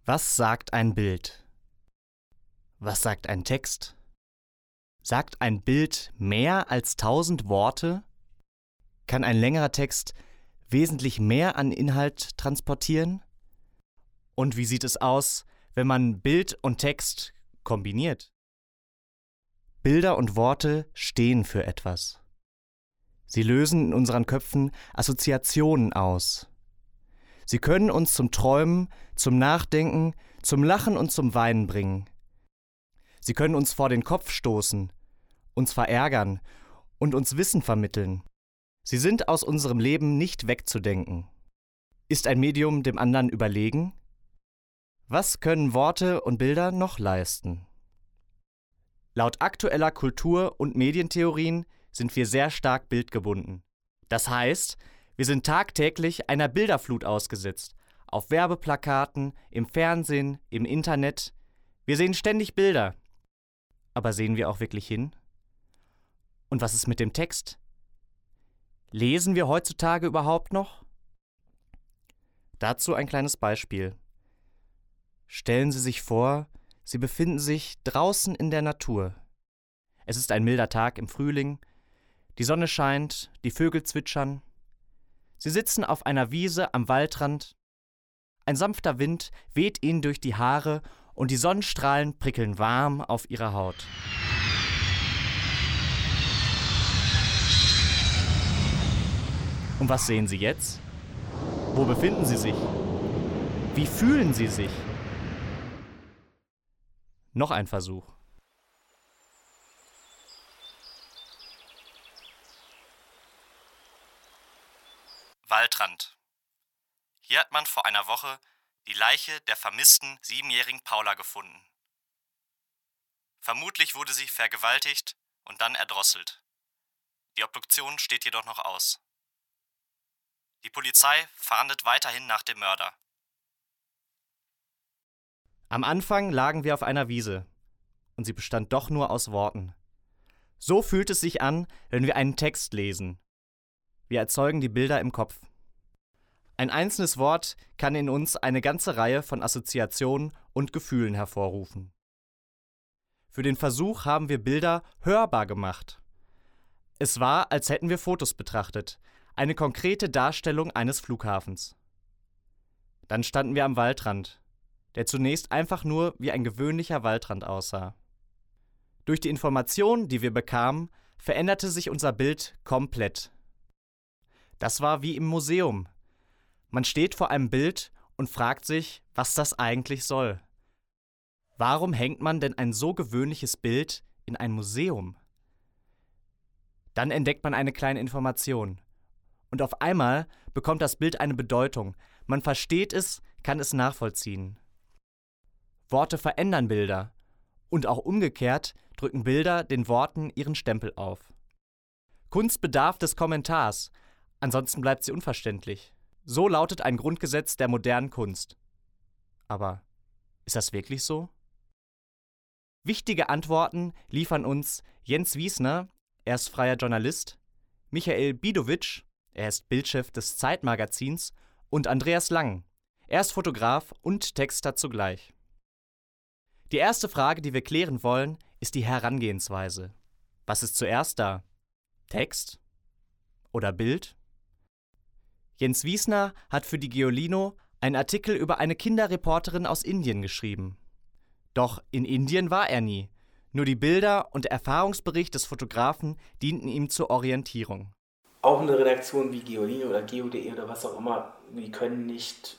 Was sagt ein Bild? Was sagt ein Text? Sagt ein Bild mehr als 1000 Worte? Kann ein längerer Text wesentlich mehr an Inhalt transportieren? Und wie sieht es aus, wenn man Bild und Text kombiniert? Bilder und Worte stehen für etwas. Sie lösen in unseren Köpfen Assoziationen aus. Sie können uns zum Träumen, zum Nachdenken, zum Lachen und zum Weinen bringen. Sie können uns vor den Kopf stoßen, uns verärgern und uns Wissen vermitteln. Sie sind aus unserem Leben nicht wegzudenken. Ist ein Medium dem anderen überlegen? Was können Worte und Bilder noch leisten? Laut aktueller Kultur- und Medientheorien sind wir sehr stark bildgebunden. Das heißt, wir sind tagtäglich einer Bilderflut ausgesetzt. Auf Werbeplakaten, im Fernsehen, im Internet. Wir sehen ständig Bilder. Aber sehen wir auch wirklich hin? Und was ist mit dem Text? Lesen wir heutzutage überhaupt noch? Dazu ein kleines Beispiel. Stellen Sie sich vor, Sie befinden sich draußen in der Natur. Es ist ein milder Tag im Frühling, die Sonne scheint, die Vögel zwitschern. Sie sitzen auf einer Wiese am Waldrand. Ein sanfter Wind weht ihnen durch die Haare und die Sonnenstrahlen prickeln warm auf ihrer Haut. Und was sehen Sie jetzt? Wo befinden Sie sich? Wie fühlen Sie sich? Noch ein Versuch. Waldrand. Hier hat man vor einer Woche die Leiche der vermissten 7-jährigen Paula gefunden. Vermutlich wurde sie vergewaltigt und dann erdrosselt. Die Obduktion steht jedoch noch aus. Die Polizei fahndet weiterhin nach dem Mörder. Am Anfang lagen wir auf einer Wiese und sie bestand doch nur aus Worten. So fühlt es sich an, wenn wir einen Text lesen. Wir erzeugen die Bilder im Kopf. Ein einzelnes Wort kann in uns eine ganze Reihe von Assoziationen und Gefühlen hervorrufen. Für den Versuch haben wir Bilder hörbar gemacht. Es war, als hätten wir Fotos betrachtet, eine konkrete Darstellung eines Flughafens. Dann standen wir am Waldrand, der zunächst einfach nur wie ein gewöhnlicher Waldrand aussah. Durch die Informationen, die wir bekamen, veränderte sich unser Bild komplett. Das war wie im Museum. Man steht vor einem Bild und fragt sich, was das eigentlich soll. Warum hängt man denn ein so gewöhnliches Bild in ein Museum? Dann entdeckt man eine kleine Information. Und auf einmal bekommt das Bild eine Bedeutung. Man versteht es, kann es nachvollziehen. Worte verändern Bilder. Und auch umgekehrt drücken Bilder den Worten ihren Stempel auf. Kunst bedarf des Kommentars. Ansonsten bleibt sie unverständlich. So lautet ein Grundgesetz der modernen Kunst. Aber ist das wirklich so? Wichtige Antworten liefern uns Jens Wiesner, er ist freier Journalist, Michael Bidowitsch, er ist Bildchef des Zeitmagazins, und Andreas Lang, er ist Fotograf und Texter zugleich. Die erste Frage, die wir klären wollen, ist die Herangehensweise. Was ist zuerst da? Text oder Bild? Jens Wiesner hat für die Geolino einen Artikel über eine Kinderreporterin aus Indien geschrieben. Doch in Indien war er nie. Nur die Bilder und der Erfahrungsbericht des Fotografen dienten ihm zur Orientierung. Auch eine Redaktion wie Geolino oder Geo.de oder was auch immer, die können nicht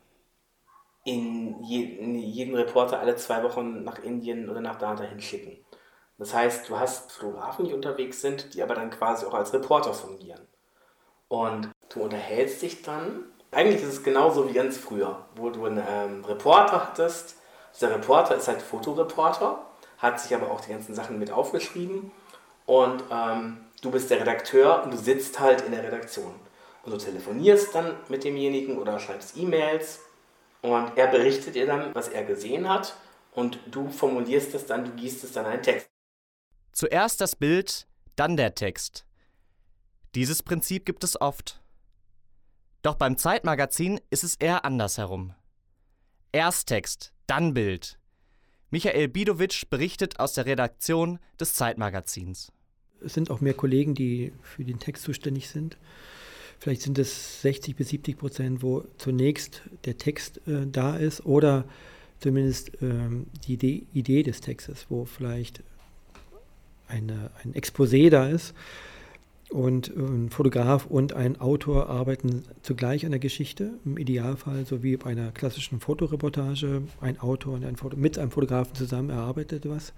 in jeden Reporter alle 2 Wochen nach Indien oder nach dahin schicken. Das heißt, du hast Fotografen, die unterwegs sind, die aber dann quasi auch als Reporter fungieren. Und du unterhältst dich dann, eigentlich ist es genauso wie ganz früher, wo du einen Reporter hattest. Dieser Reporter ist halt Fotoreporter, hat sich aber auch die ganzen Sachen mit aufgeschrieben und du bist der Redakteur und du sitzt halt in der Redaktion. Und du telefonierst dann mit demjenigen oder schreibst E-Mails und er berichtet dir dann, was er gesehen hat und du formulierst es dann, du gießt es dann in einen Text. Zuerst das Bild, dann der Text. Dieses Prinzip gibt es oft. Doch beim Zeitmagazin ist es eher andersherum. Erst Text, dann Bild. Michael Bidowitsch berichtet aus der Redaktion des Zeitmagazins. Es sind auch mehr Kollegen, die für den Text zuständig sind. Vielleicht sind es 60-70%, wo zunächst der Text da ist oder zumindest die Idee des Textes, wo vielleicht ein Exposé da ist und ein Fotograf und ein Autor arbeiten zugleich an der Geschichte, im Idealfall, so wie bei einer klassischen Fotoreportage, ein Autor und mit einem Fotografen zusammen erarbeitet was.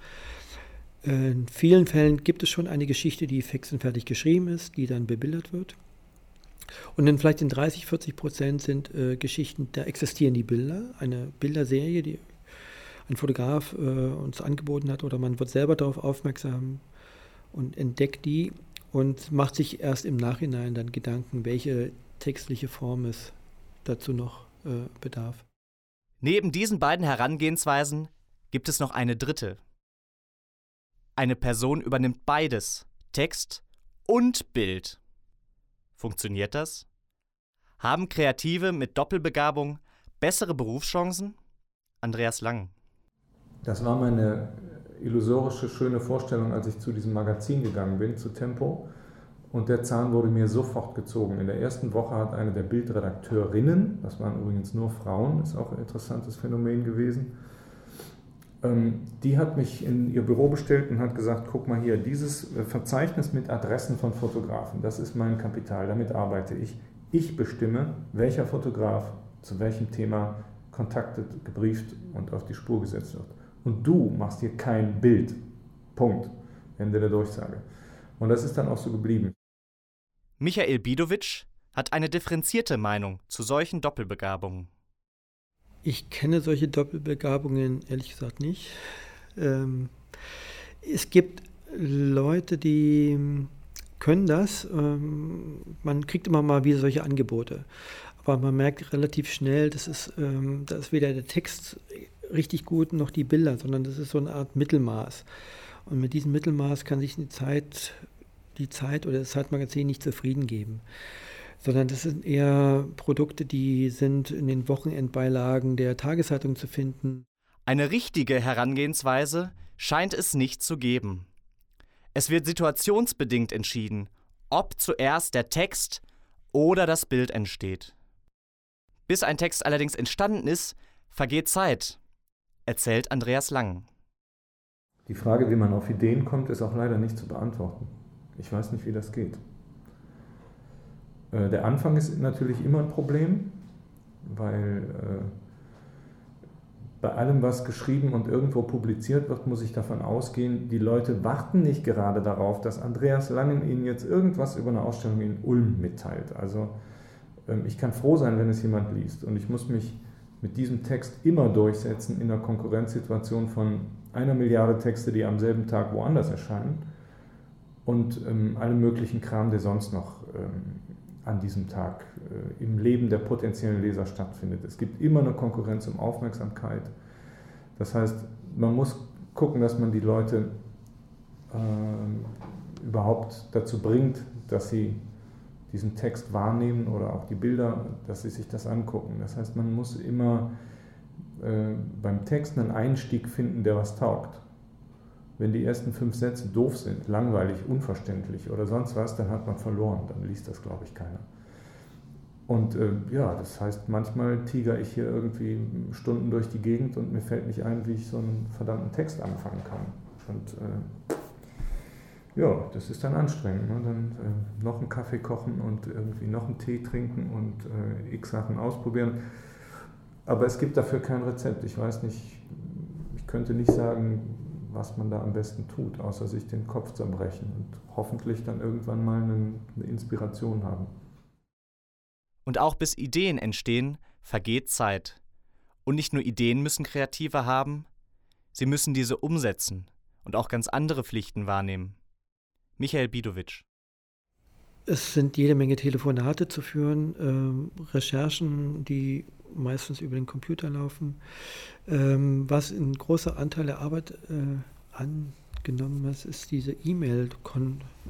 In vielen Fällen gibt es schon eine Geschichte, die fix und fertig geschrieben ist, die dann bebildert wird. Und dann vielleicht in 30-40% sind Geschichten, da existieren die Bilder, eine Bilderserie, die ein Fotograf uns angeboten hat oder man wird selber darauf aufmerksam und entdeckt die und macht sich erst im Nachhinein dann Gedanken, welche textliche Form es dazu noch bedarf. Neben diesen beiden Herangehensweisen gibt es noch eine dritte. Eine Person übernimmt beides, Text und Bild. Funktioniert das? Haben Kreative mit Doppelbegabung bessere Berufschancen? Andreas Lang. Das war meine illusorische, schöne Vorstellung, als ich zu diesem Magazin gegangen bin, zu Tempo. Und der Zahn wurde mir sofort gezogen. In der ersten Woche hat eine der Bildredakteurinnen, das waren übrigens nur Frauen, ist auch ein interessantes Phänomen gewesen, die hat mich in ihr Büro bestellt und hat gesagt, guck mal hier, dieses Verzeichnis mit Adressen von Fotografen, das ist mein Kapital, damit arbeite ich. Ich bestimme, welcher Fotograf zu welchem Thema kontaktet, gebrieft und auf die Spur gesetzt wird. Und du machst hier kein Bild. Punkt. Ende der Durchsage. Und das ist dann auch so geblieben. Michael Bidowitsch hat eine differenzierte Meinung zu solchen Doppelbegabungen. Ich kenne solche Doppelbegabungen ehrlich gesagt nicht. Es gibt Leute, die können das. Man kriegt immer mal wieder solche Angebote. Aber man merkt relativ schnell, da ist weder der Text richtig gut noch die Bilder, sondern das ist so eine Art Mittelmaß. Und mit diesem Mittelmaß kann sich die Zeit oder das Zeitmagazin nicht zufrieden geben. Sondern das sind eher Produkte, die sind in den Wochenendbeilagen der Tageszeitung zu finden. Eine richtige Herangehensweise scheint es nicht zu geben. Es wird situationsbedingt entschieden, ob zuerst der Text oder das Bild entsteht. Bis ein Text allerdings entstanden ist, vergeht Zeit, erzählt Andreas Lang. Die Frage, wie man auf Ideen kommt, ist auch leider nicht zu beantworten. Ich weiß nicht, wie das geht. Der Anfang ist natürlich immer ein Problem, weil bei allem, was geschrieben und irgendwo publiziert wird, muss ich davon ausgehen, die Leute warten nicht gerade darauf, dass Andreas Langen ihnen jetzt irgendwas über eine Ausstellung in Ulm mitteilt. Also ich kann froh sein, wenn es jemand liest. Und ich muss mich mit diesem Text immer durchsetzen in einer Konkurrenzsituation von 1 Milliarde Texte, die am selben Tag woanders erscheinen und allem möglichen Kram, der sonst noch an diesem Tag im Leben der potenziellen Leser stattfindet. Es gibt immer eine Konkurrenz um Aufmerksamkeit. Das heißt, man muss gucken, dass man die Leute überhaupt dazu bringt, dass sie diesen Text wahrnehmen oder auch die Bilder, dass sie sich das angucken. Das heißt, man muss immer beim Text einen Einstieg finden, der was taugt. Wenn die ersten 5 Sätze doof sind, langweilig, unverständlich oder sonst was, dann hat man verloren, dann liest das, glaube ich, keiner. Und das heißt, manchmal tiger ich hier irgendwie Stunden durch die Gegend und mir fällt nicht ein, wie ich so einen verdammten Text anfangen kann. Und das ist dann anstrengend. Ne? Dann noch einen Kaffee kochen und irgendwie noch einen Tee trinken und x Sachen ausprobieren. Aber es gibt dafür kein Rezept. Ich weiß nicht, ich könnte nicht sagen, was man da am besten tut, außer sich den Kopf zerbrechen und hoffentlich dann irgendwann mal eine Inspiration haben. Und auch bis Ideen entstehen, vergeht Zeit. Und nicht nur Ideen müssen Kreative haben, sie müssen diese umsetzen und auch ganz andere Pflichten wahrnehmen. Michael Bidowitsch. Es sind jede Menge Telefonate zu führen, Recherchen, die meistens über den Computer laufen. Was ein großer Anteil der Arbeit angenommen ist diese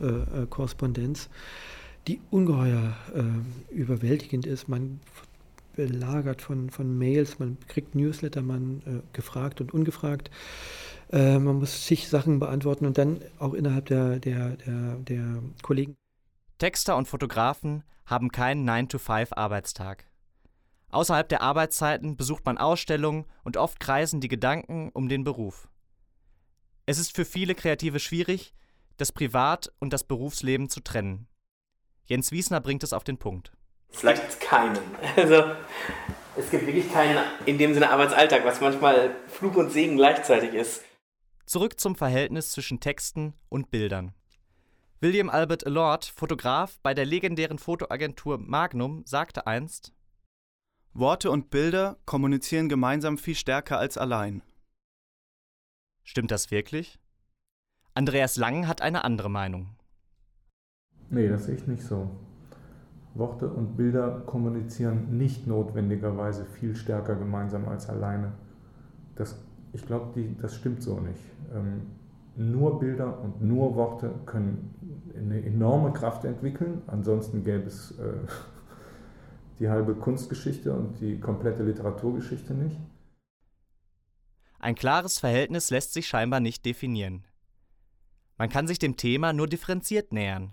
E-Mail-Korrespondenz, die ungeheuer überwältigend ist. Man belagert von Mails, man kriegt Newsletter, man gefragt und ungefragt. Man muss sich Sachen beantworten und dann auch innerhalb der Kollegen. Texter und Fotografen haben keinen 9-to-5-Arbeitstag. Außerhalb der Arbeitszeiten besucht man Ausstellungen und oft kreisen die Gedanken um den Beruf. Es ist für viele Kreative schwierig, das Privat- und das Berufsleben zu trennen. Jens Wiesner bringt es auf den Punkt. Vielleicht keinen. Also es gibt wirklich keinen in dem Sinne Arbeitsalltag, was manchmal Fluch und Segen gleichzeitig ist. Zurück zum Verhältnis zwischen Texten und Bildern. William Albert Allord, Fotograf bei der legendären Fotoagentur Magnum, sagte einst: Worte und Bilder kommunizieren gemeinsam viel stärker als allein. Stimmt das wirklich? Andreas Lang hat eine andere Meinung. Nee, das sehe ich nicht so. Worte und Bilder kommunizieren nicht notwendigerweise viel stärker gemeinsam als alleine. Ich glaube, das stimmt so nicht. Nur Bilder und nur Worte können eine enorme Kraft entwickeln, ansonsten gäbe es die halbe Kunstgeschichte und die komplette Literaturgeschichte nicht. Ein klares Verhältnis lässt sich scheinbar nicht definieren. Man kann sich dem Thema nur differenziert nähern.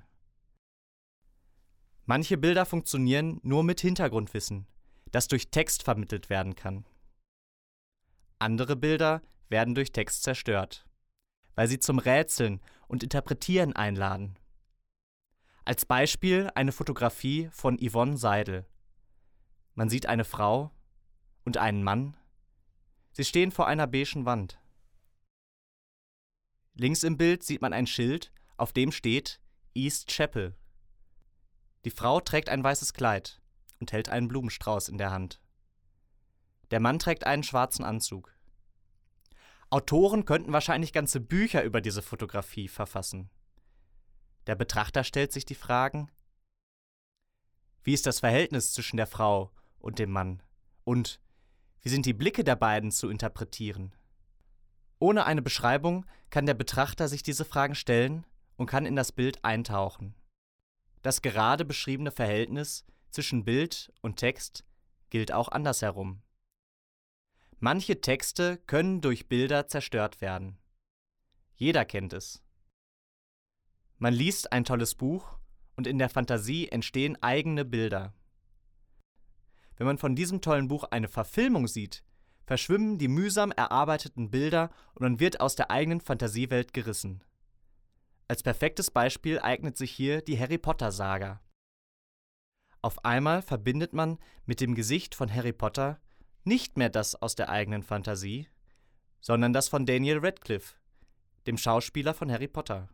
Manche Bilder funktionieren nur mit Hintergrundwissen, das durch Text vermittelt werden kann. Andere Bilder werden durch Text zerstört, weil sie zum Rätseln und Interpretieren einladen. Als Beispiel eine Fotografie von Yvonne Seidel. Man sieht eine Frau und einen Mann. Sie stehen vor einer beigen Wand. Links im Bild sieht man ein Schild, auf dem steht East Chapel. Die Frau trägt ein weißes Kleid und hält einen Blumenstrauß in der Hand. Der Mann trägt einen schwarzen Anzug. Autoren könnten wahrscheinlich ganze Bücher über diese Fotografie verfassen. Der Betrachter stellt sich die Fragen: Wie ist das Verhältnis zwischen der Frau und dem Mann? Und wie sind die Blicke der beiden zu interpretieren? Ohne eine Beschreibung kann der Betrachter sich diese Fragen stellen und kann in das Bild eintauchen. Das gerade beschriebene Verhältnis zwischen Bild und Text gilt auch andersherum. Manche Texte können durch Bilder zerstört werden. Jeder kennt es. Man liest ein tolles Buch und in der Fantasie entstehen eigene Bilder. Wenn man von diesem tollen Buch eine Verfilmung sieht, verschwimmen die mühsam erarbeiteten Bilder und man wird aus der eigenen Fantasiewelt gerissen. Als perfektes Beispiel eignet sich hier die Harry-Potter-Saga. Auf einmal verbindet man mit dem Gesicht von Harry Potter nicht mehr das aus der eigenen Fantasie, sondern das von Daniel Radcliffe, dem Schauspieler von Harry Potter.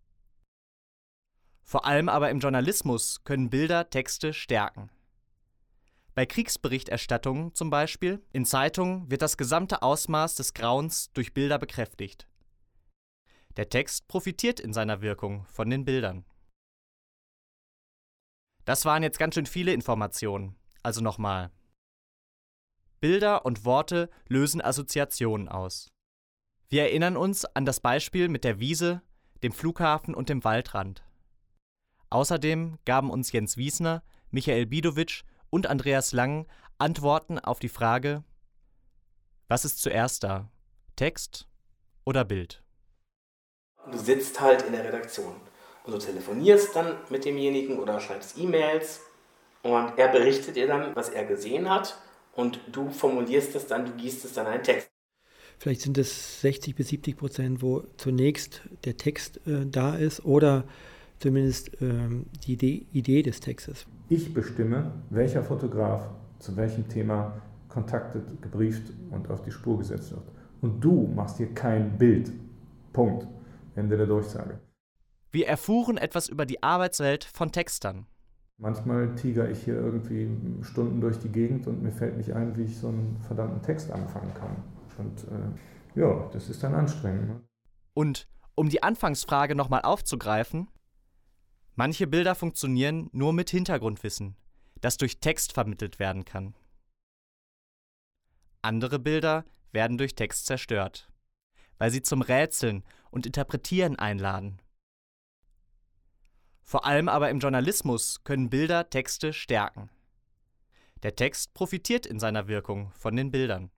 Vor allem aber im Journalismus können Bilder Texte stärken. Bei Kriegsberichterstattungen zum Beispiel, in Zeitungen, wird das gesamte Ausmaß des Grauens durch Bilder bekräftigt. Der Text profitiert in seiner Wirkung von den Bildern. Das waren jetzt ganz schön viele Informationen, also nochmal. Bilder und Worte lösen Assoziationen aus. Wir erinnern uns an das Beispiel mit der Wiese, dem Flughafen und dem Waldrand. Außerdem gaben uns Jens Wiesner, Michael Bidowitsch und Andreas Lang Antworten auf die Frage: Was ist zuerst da? Text oder Bild? Du sitzt halt in der Redaktion und du telefonierst dann mit demjenigen oder schreibst E-Mails und er berichtet dir dann, was er gesehen hat und du formulierst es dann, du gießt es dann in einen Text. Vielleicht sind es 60-70%, wo zunächst der Text da ist oder zumindest die Idee des Textes. Ich bestimme, welcher Fotograf zu welchem Thema kontaktet, gebrieft und auf die Spur gesetzt wird. Und du machst hier kein Bild. Punkt. Ende der Durchsage. Wir erfuhren etwas über die Arbeitswelt von Textern. Manchmal tigere ich hier irgendwie Stunden durch die Gegend und mir fällt nicht ein, wie ich so einen verdammten Text anfangen kann. Und ja, das ist dann anstrengend. Ne? Und um die Anfangsfrage nochmal aufzugreifen: Manche Bilder funktionieren nur mit Hintergrundwissen, das durch Text vermittelt werden kann. Andere Bilder werden durch Text zerstört, weil sie zum Rätseln und Interpretieren einladen. Vor allem aber im Journalismus können Bilder Texte stärken. Der Text profitiert in seiner Wirkung von den Bildern.